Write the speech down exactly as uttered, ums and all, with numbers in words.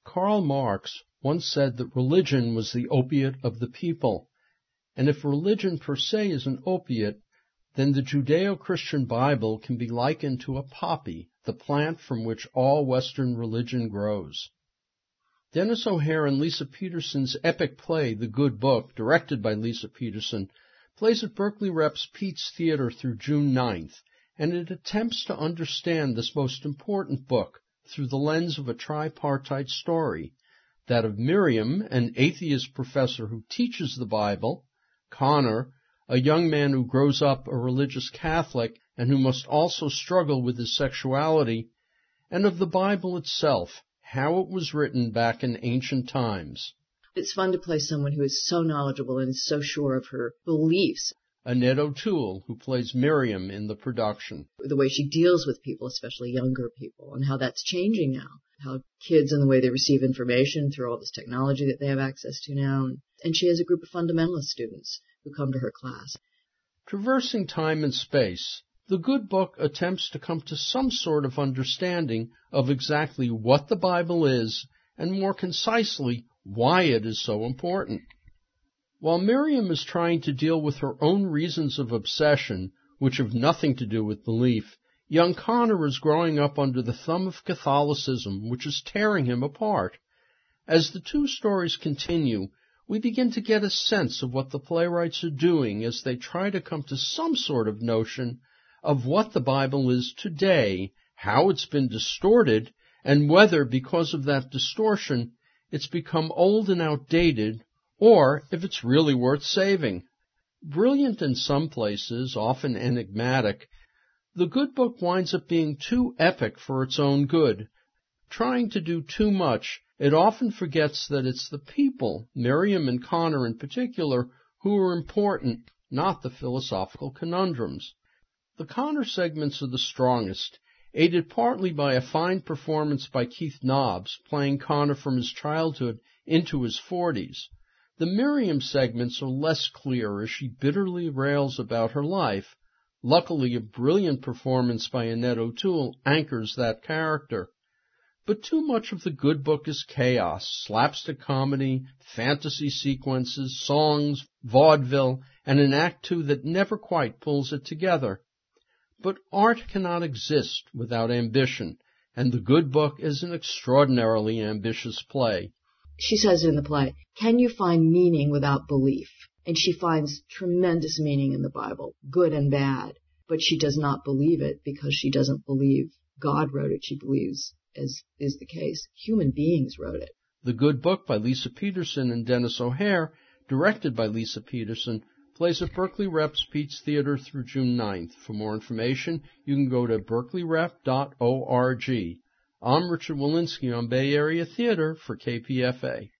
Karl Marx once said that religion was the opiate of the people, and if religion per se is an opiate, then the Judeo-Christian Bible can be likened to a poppy, the plant from which all Western religion grows. Dennis O'Hare and Lisa Peterson's epic play, The Good Book, directed by Lisa Peterson, plays at Berkeley Rep's Pete's Theater through June ninth, and it attempts to understand this most important book through the lens of a tripartite story, that of Miriam, an atheist professor who teaches the Bible, Connor, a young man who grows up a religious Catholic and who must also struggle with his sexuality, and of the Bible itself, how it was written back in ancient times. It's fun to play someone who is so knowledgeable and is so sure of her beliefs. Annette O'Toole, who plays Miriam in the production. The way she deals with people, especially younger people, and how that's changing now. How kids and the way they receive information through all this technology that they have access to now. And she has a group of fundamentalist students who come to her class. Traversing time and space, The Good Book attempts to come to some sort of understanding of exactly what the Bible is, and more concisely, why it is so important. While Miriam is trying to deal with her own reasons of obsession, which have nothing to do with belief, young Connor is growing up under the thumb of Catholicism, which is tearing him apart. As the two stories continue, we begin to get a sense of what the playwrights are doing as they try to come to some sort of notion of what the Bible is today, how it's been distorted, and whether, because of that distortion, it's become old and outdated, or if it's really worth saving. Brilliant in some places, often enigmatic, The Good Book winds up being too epic for its own good. Trying to do too much, it often forgets that it's the people, Miriam and Connor in particular, who are important, not the philosophical conundrums. The Connor segments are the strongest, aided partly by a fine performance by Keith Nobbs, playing Connor from his childhood into his forties. The Miriam segments are less clear as she bitterly rails about her life. Luckily, a brilliant performance by Annette O'Toole anchors that character. But too much of The Good Book is chaos, slapstick comedy, fantasy sequences, songs, vaudeville, and an act two that never quite pulls it together. But art cannot exist without ambition, and The Good Book is an extraordinarily ambitious play. She says in the play, can you find meaning without belief? And she finds tremendous meaning in the Bible, good and bad, but she does not believe it because she doesn't believe God wrote it. She believes, as is the case, human beings wrote it. The Good Book by Lisa Peterson and Dennis O'Hare, directed by Lisa Peterson, plays at Berkeley Rep's Pete's Theater through June ninth. For more information, you can go to berkeley rep dot org. I'm Richard Walensky on Bay Area Theater for K P F A.